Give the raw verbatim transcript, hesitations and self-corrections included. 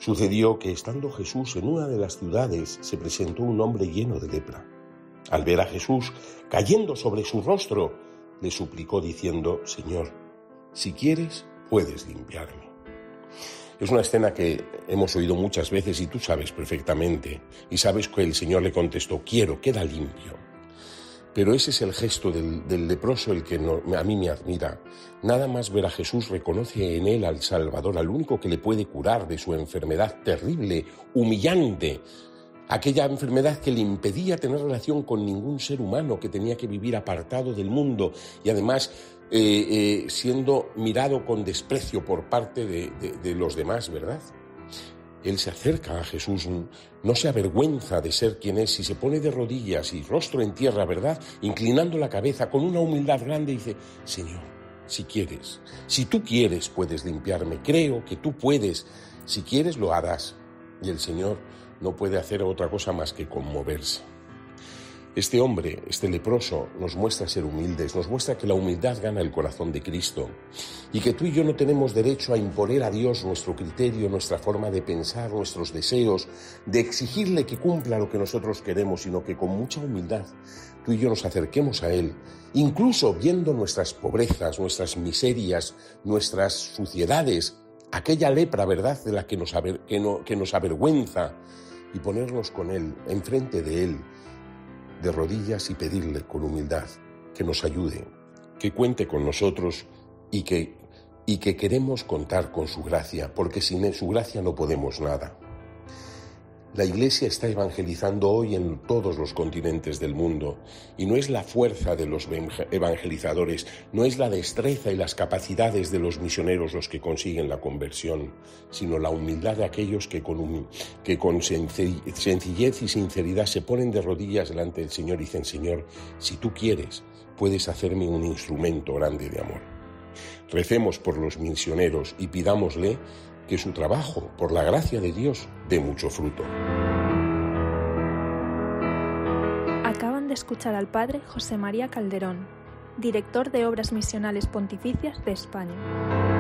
Sucedió que, estando Jesús en una de las ciudades, se presentó un hombre lleno de lepra. Al ver a Jesús cayendo sobre su rostro, le suplicó diciendo: Señor, si quieres, puedes limpiarme. Es una escena que hemos oído muchas veces y tú sabes perfectamente. Y sabes que el Señor le contestó: quiero, queda limpio. Pero ese es el gesto del, del leproso el que no, a mí me admira. Nada más ver a Jesús reconoce en él al Salvador, al único que le puede curar de su enfermedad terrible, humillante. Aquella enfermedad que le impedía tener relación con ningún ser humano, que tenía que vivir apartado del mundo y además eh, eh, siendo mirado con desprecio por parte de, de, de los demás, ¿verdad? Él se acerca a Jesús, no se avergüenza de ser quien es y se pone de rodillas y rostro en tierra, ¿verdad? Inclinando la cabeza con una humildad grande y dice: Señor, si quieres, si tú quieres puedes limpiarme, creo que tú puedes, si quieres lo harás. Y el Señor no puede hacer otra cosa más que conmoverse. Este hombre, este leproso, nos muestra ser humildes, nos muestra que la humildad gana el corazón de Cristo y que tú y yo no tenemos derecho a imponer a Dios nuestro criterio, nuestra forma de pensar, nuestros deseos, de exigirle que cumpla lo que nosotros queremos, sino que con mucha humildad tú y yo nos acerquemos a Él, incluso viendo nuestras pobrezas, nuestras miserias, nuestras suciedades, aquella lepra, ¿verdad?, de la que nos, aver, que no, que nos avergüenza, y ponernos con Él, enfrente de Él, de rodillas, y pedirle con humildad que nos ayude, que cuente con nosotros y que, y que queremos contar con su gracia, porque sin su gracia no podemos nada. La Iglesia está evangelizando hoy en todos los continentes del mundo y no es la fuerza de los evangelizadores, no es la destreza y las capacidades de los misioneros los que consiguen la conversión, sino la humildad de aquellos que con, que con sencillez y sinceridad se ponen de rodillas delante del Señor y dicen: Señor, si tú quieres, puedes hacerme un instrumento grande de amor. Recemos por los misioneros y pidámosle que su trabajo, por la gracia de Dios, dé mucho fruto. Acaban de escuchar al Padre José María Calderón, director de Obras Misionales Pontificias de España.